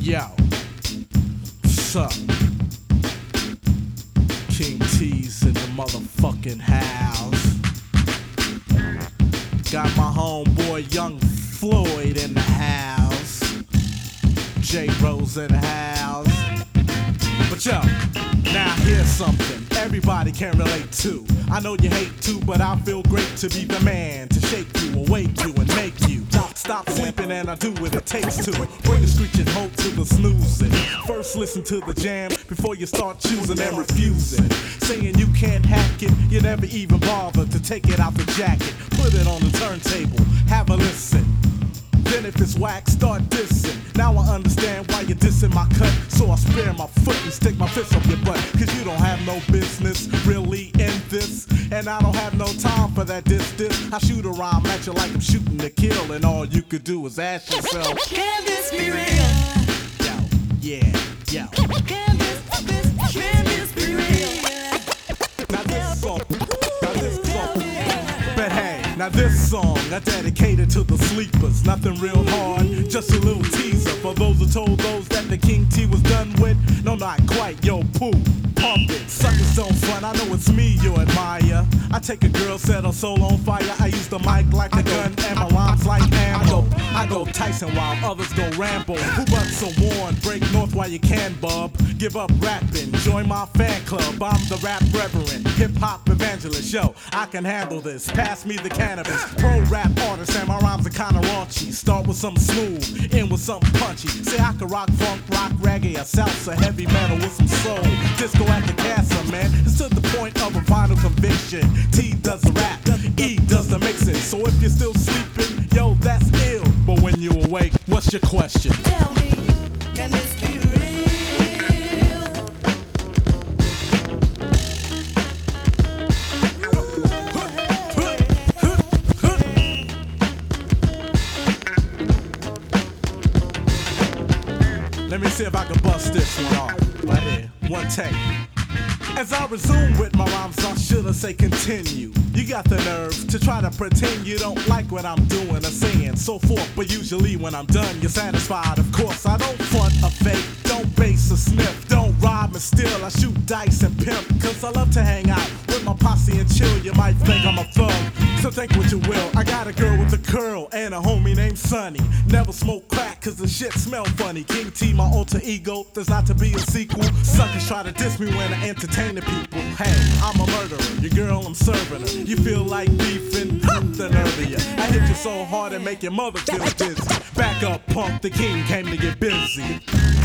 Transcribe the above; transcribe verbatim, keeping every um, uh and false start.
Yo, what's up? King T's in the motherfucking house. Got my homeboy Young Floyd in the house. J Rose in the house. But yo, now here's something everybody can relate to. I know you hate to, but I feel great to be the man to shake you, awake you, and make you stop sleeping, and I do what it takes to bring the screeching hope to the snoozing. First listen to the jam before you start choosing and refusing. Saying you can't hack it, you never even bother to take it out the jacket. Put it on the turntable, have a listen. Then if it's whack, start dissing. Now I understand why you're dissing my cut. So I spare my foot and stick my fist up your butt. Cause you don't have no business really in this. And I don't have no time for that diss diss. I shoot a rhyme at you like I'm shooting to kill. And all you could do is ask yourself, can this be real? Yo, yeah, yo. Can this, this, can this be real? Now this song, now this song. But hey, now this song I dedicated to the sleepers. Nothing real hard, just a little teaser for those who told those that the King T was done with. No, not quite, yo, poo, pump it. Suckers don't front, I know it's me you admire. I take a girl, set her soul on fire. I use the mic like a gun and my rhymes like ammo. I go Tyson while others go Rambo. Who but so warn, break north while you can, bub. Give up rapping, join my fan club. I'm the rap reverend, hip hop evangelist. Yo, I can handle this. Pass me the cannabis. Pro rap artist and my rhymes are kinda raunchy. Start with something smooth, end with something punchy. Say I can rock funk, rock reggae, or salsa, heavy metal with some soul. Disco at the casa, man. It's to the point of a final conviction. T does the rap, E does the mixing. So if you're still sleeping, yo, that's ill. But when you awake, what's your question? Tell me, can this be real? Let me see if I can bust this one off. Right here, one take. As I resume with my rhymes, I should've say continue. You got the nerve to try to pretend you don't like what I'm doing or saying, so forth. But usually when I'm done, you're satisfied. Of course, I don't front a fake, don't base or sniff, don't rob and steal. I shoot dice and pimp, cause I love to hang out with my posse and chill. You might think I'm a thug, so think what you will. I got a girl with a curl and a homie named Sonny. Never smoke crack cause the shit smell funny. King T, my alter ego, there's not to be a sequel. Suckers try to diss me when I entertain the people. Hey, I'm a murderer, your girl I'm serving her. You feel like beefing, the nerve of you. I hit you so hard and make your mother feel dizzy. Back up, punk, the king came to get busy.